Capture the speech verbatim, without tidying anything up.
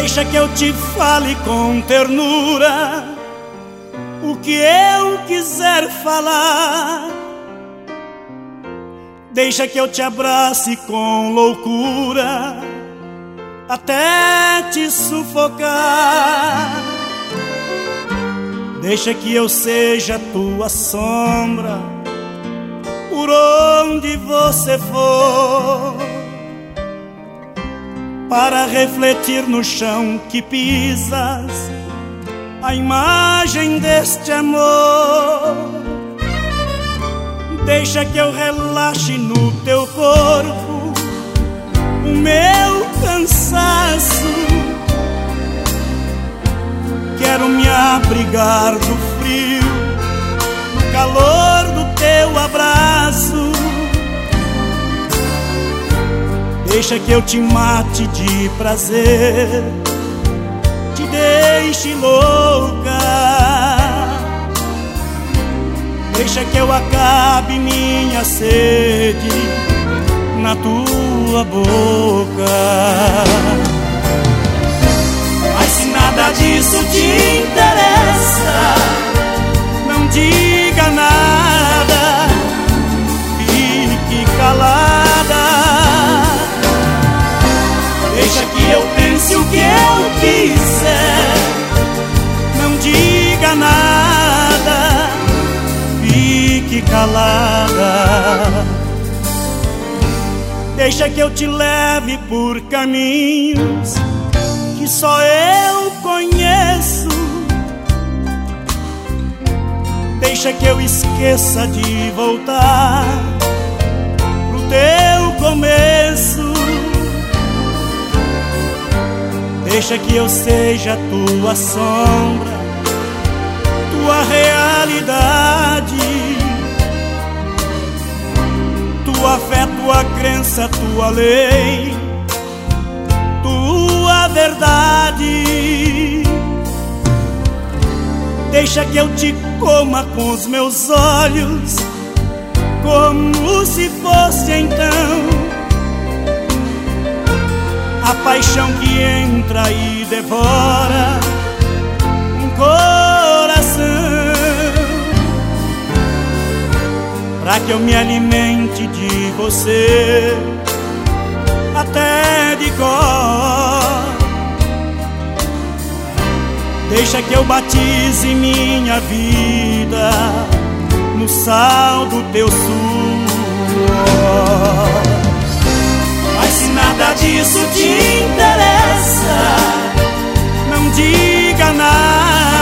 Deixa que eu te fale com ternura o que eu quiser falar. Deixa que eu te abrace com loucura até te sufocar. Deixa que eu seja tua sombra por onde você for, para refletir no chão que pisas a imagem deste amor. Deixa que eu relaxe no teu corpo o meu cansaço. Quero me abrigar do frio, no calor do teu abraço. Deixa que eu te mate de prazer, te deixe louca. Deixa que eu acabe minha sede na tua boca. Mas se nada disso te interessa, não diga nada, fique calada. Deixa que eu pense o que eu quiser, não diga nada, fique calada. Deixa que eu te leve por caminhos que só eu conheço. Deixa que eu esqueça de voltar pro teu começo. Deixa que eu seja tua sombra, tua realidade, tua fé, tua crença, tua lei, tua verdade. Deixa que eu te coma com os meus olhos, como se fosse então a paixão que entra e devora um coração, pra que eu me alimente de você até de cor. Deixa que eu batize minha vida no sal do teu suor. Mas se nada disso te interessa, não diga nada,